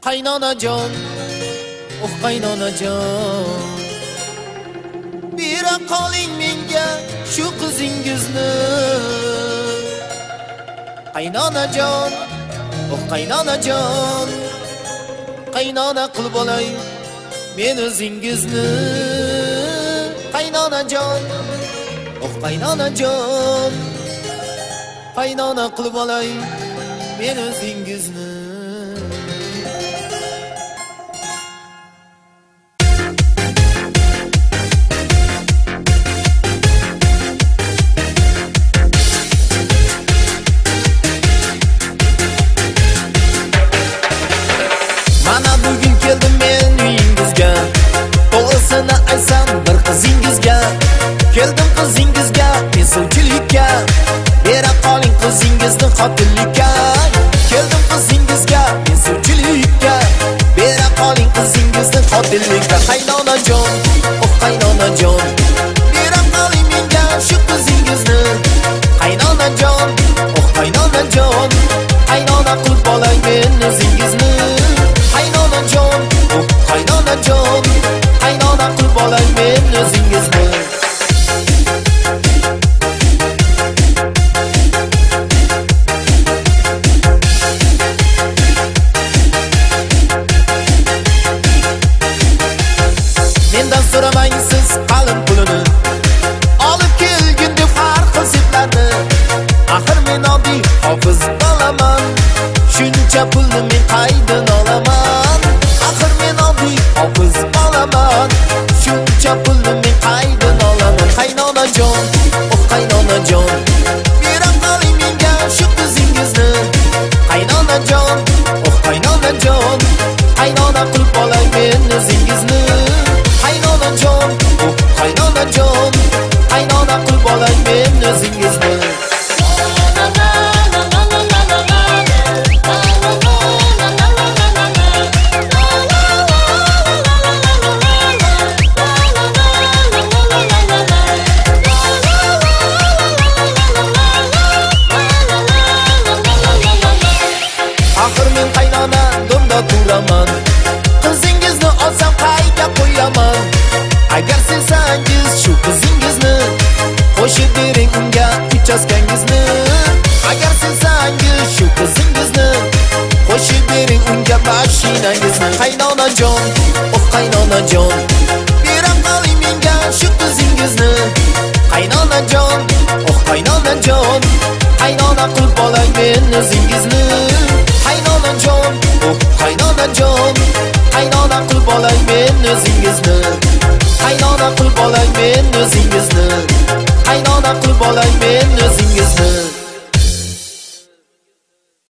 Qaynonajon, oh qaynonajon, bera qoling menga shu qizingizni. Qaynonajon, oh qaynonajon, qaynona qilib olay men o'zingizni. Qaynonajon, oh qaynonajon, qaynona qilib olay men o'zingizni. Mana bugun keldim men uyingizga, to'g'risini aytsam bir qizingizga. Keldim qizingizga mesuvchilikka, bera qoling qizingizni qotillikka. Keldim qizingizga mesuvchilikka, bera qoling qizingizni qotillikka. Qaynonajon, oh qaynonajon, bera qoling menga shu qizingizni. Qaynonajon, oh qaynonajon, qaynona qilib olay men o'zingizni. Qaynonajon, oh qaynonajon, qaynona qilib olay men o'zingizni. Mendan so'ramang siz qalin pulini, olib kelgin deb har xil seplarni. Axir men oddiy hofiz bolaman, shuncha pulni men qaydan olaman? Axir men oddiy hofiz bolaman, shuncha pulni men qaydan olaman? Qaynonajon, oh qaynonajon, bera qoling menga shu qizingizni. Qaynonajon, oh qaynonajon, qaynona qilib olay men o'zingizni. Qaynonajon, oh qaynonajon, qaynona qilib olay men o'zingizni. Axir men qaynona do'mda turaman, qizingizni olsam qayga qo'yaman? Agar sevsangiz shu qizingizni, qo'shib bering unga uchastkangizni. Agar sevsangiz shu qizingizni, qo'shib bering unga mashinangizni. Qaynonajon, oh qaynonajon, bera qoling menga shu qizingizni. Qaynonajon, oh qaynonajon, qaynona qilib olay men o'zingizni. Qaynonajon, oh qaynonajon, qaynona qilib olay men o'zingizni. Qaynona qilib olay men o'zingizni. Qaynona qilib olay men o'zingizni.